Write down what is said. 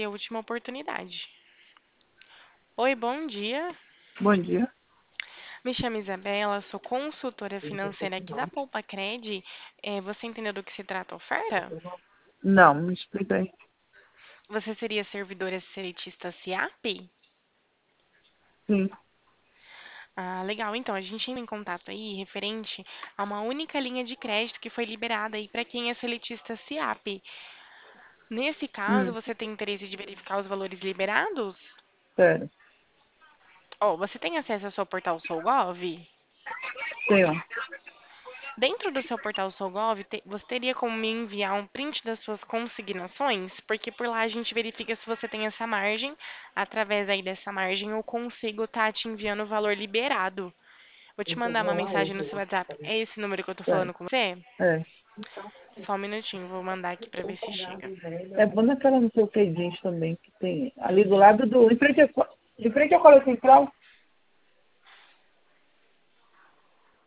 a última oportunidade. Oi, bom dia. Bom dia. Me chamo Isabela, sou consultora financeira aqui da Poupa Cred. Você entendeu do que se trata a oferta? Não, me explica aí. Você seria servidora seletista SIAP? Sim, Ah, legal. Então, a gente entra em contato aí referente a uma única linha de crédito que foi liberada aí para quem é seletista SIAP. Nesse caso, hum, você tem interesse de verificar os valores liberados? sério. Oh, você tem acesso ao seu portal SouGov? Tenho. Dentro do seu portal SouGov, você teria como me enviar um print das suas consignações? Porque por lá a gente verifica se você tem essa margem. Através aí dessa margem, eu consigo estar te enviando o valor liberado. Vou te mandar uma mensagem no seu WhatsApp. É esse número que eu tô Sério. falando com você? É. Só um minutinho, vou mandar aqui pra ver se chega. É bom naquela no seu que diz também, que tem ali do lado do. Em frente ao Colégio Central?